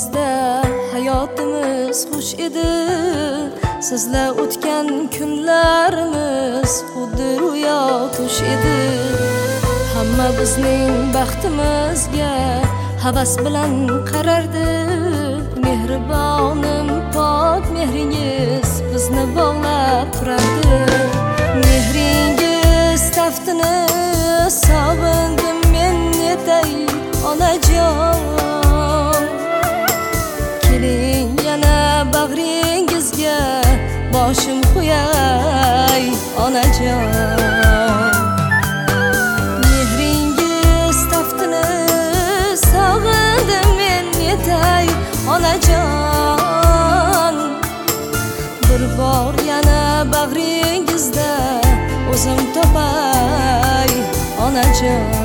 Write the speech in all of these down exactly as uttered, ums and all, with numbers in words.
Hovlimizda hayotimiz xush edi. Sizlar o'tgan kunlarimiz xuddi ro'yo tush edi. Hamma bizning baxtimizga havas bilan qarardi. Mehribonim pok mehringiz bizni bog'lab turardi. Mehringiz taftini sog'indim men yetay onajon. Keling yana bag'ringizga boshim qo'yay onajon. Mehringiz taftini sog'indim men yetay onajon. Bir bor yana bag'ringizda o'zim topay onajon.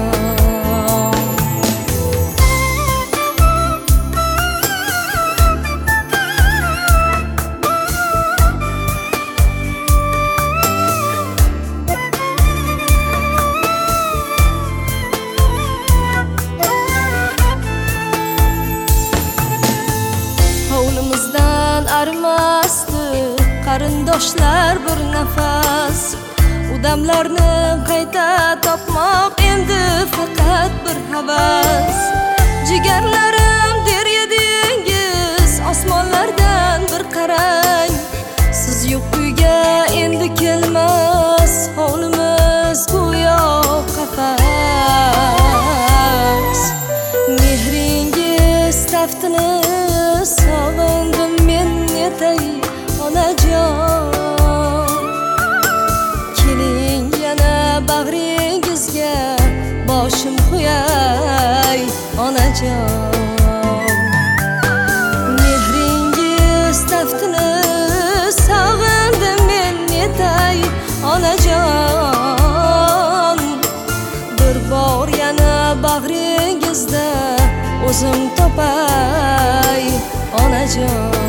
Hovlimizdan arimasdi qarindoshlar bir nafas. U damlarni qayta topmoq endi faqat bir havas. Jigarlarim der edingiz osmonlardan bir qarang. Siz yo'q uyga endi kelmas hovlimiz go'yo qafas. Mehringiz taftini sog'indim men yetay onajon. Keling yana bag'ringizga boshim qo'yay onajon. Mehringiz taftini sog'indim men yetay onajon. Bir bor yana bag'ringizda o'zim topay onajon.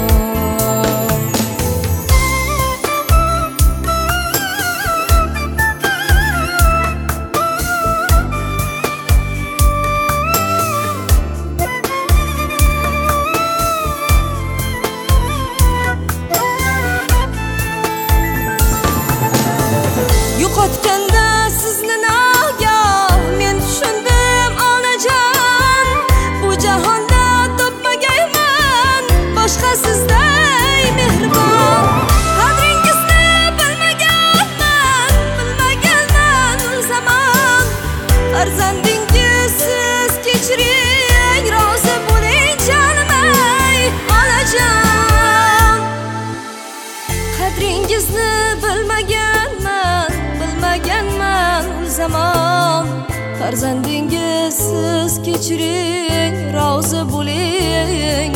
Yo'qotganda sizni nagah men tushundim onajon. Bu jahonda topmagayman boshqa sizday mehribon. Qadringizni bilmaganman, bilmaganman ul zamon. Farzandingiz siz kechiring, rozi bo'ling jonim-ay onajon. Qadringizni bilmaganman, bilmaganman ul zamon. Farzandingiz siz kechiring, rozi bo'ling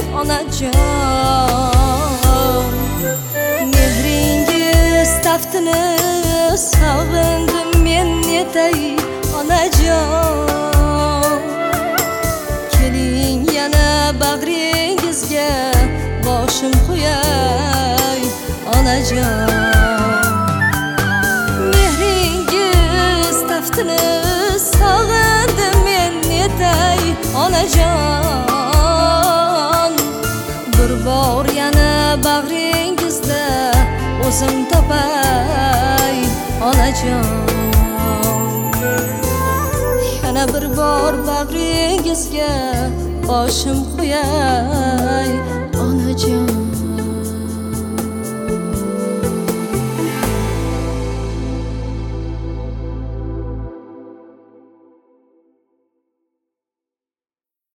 onajon. Mehringiz taftini sog'indim men yetay onajon. Keling yana bag'ringizga boshim qo'yay onajon. Mehringiz taftini sog'indim men yetay onajon. Bir bor yana bag'ringizda o'zim topay onajon. Yana bir bor bag'ringizga boshim qo'yay onajon.